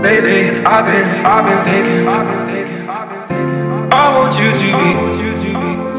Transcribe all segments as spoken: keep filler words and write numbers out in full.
Lately, I've been, I've been thinking, I've been thinking, I've been thinking. I want you to be,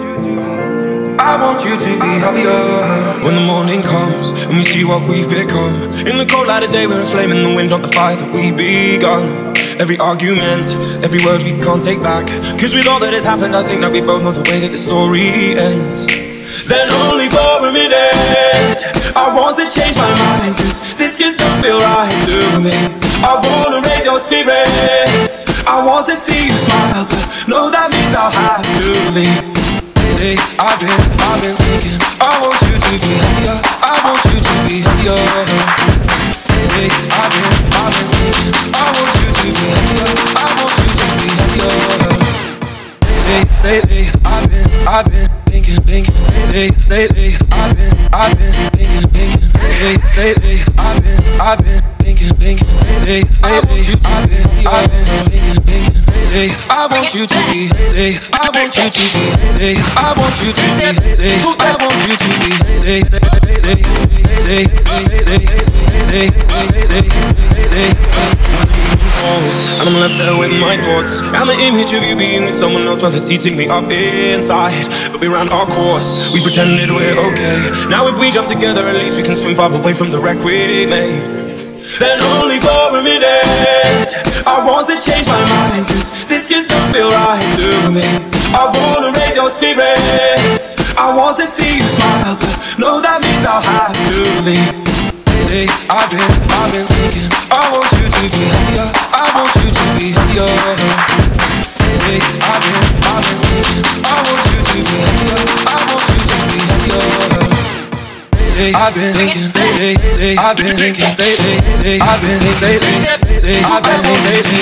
I want you to be happier. When the morning comes and we see what we've become, in the cold light of day we're a flame in the wind, not the fire that we begun. Every argument, every word we can't take back, cause with all that has happened I think that we both know the way that the story ends. Then only for a minute I want to change my mind, cause this just don't feel right to me. I wanna raise your spirits, I want to see you smile, but no, that means I'll have to leave. Lately, I've been, I've been thinking, I want you to be happier, I want you to be happier. Lately, I've been, I've been thinking, I want you to be happier, I want you to be happier. Lately, lately, I've been, I've been thinking, thinking. Lately, lately, I've been, I've been thinking, thinking. Lately, lately, I've been, I've been thinking, thinking. Lately, lately, I've been, I've been thinking, thinking. Lately, I want you to be. Lately, I want you to be. Lately, I want you to be. Lately, I want you to be. Lately, lately, lately, lately, lately, lately. And I'm left there with my thoughts and the image of you being with someone else, well, it's eating me up inside. But we ran our course, we pretended we're okay. Now if we jump together, at least we can swim far away from the wreck we made. Then only for a minute I want to change my mind, cause this just don't feel right to me. I wanna raise your spirits, I want to see you smile, but no, that means I'll have to leave. Lately, I've been, I've been thinking, I want you to be happier, I want you to be happier. Lately, I've been, I've been thinking, I want you to be happier, I want you to be happier. Lately, I've been thinking, lately, lately, I've been thinking, lately, lately, I've been thinking, lately, lately, I've been thinking, lately,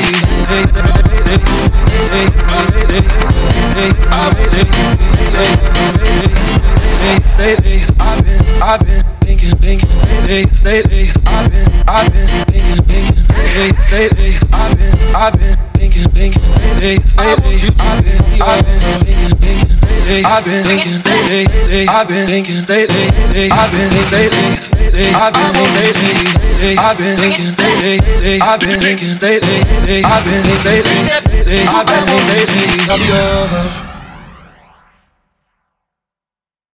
lately, lately, I've been, I've been thinking, thinking. Lately, lately, I've been, I've been thinking, thinking. Lately, lately, I've been, I've been thinking, thinking. Lately, lately, I've been, I've been thinking, thinking. Lately, I've been thinking, lately, I've been thinking, lately, I've been thinking, lately, I've been thinking, lately, I've been thinking, lately, I've been thinking, lately, I've been thinking, lately, I've been thinking, lately, I've been thinking, lately.